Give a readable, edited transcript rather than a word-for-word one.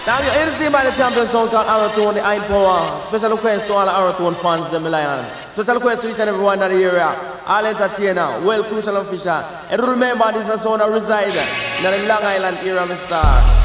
Now you're entertained by the champion sound called Arrowtone, the High Power. Special request to all the Arrowtone fans, them lion. Special request to each and everyone in the area. All entertainer, well crucial official. And remember this is a sound that reside in the Long Island area, Mr.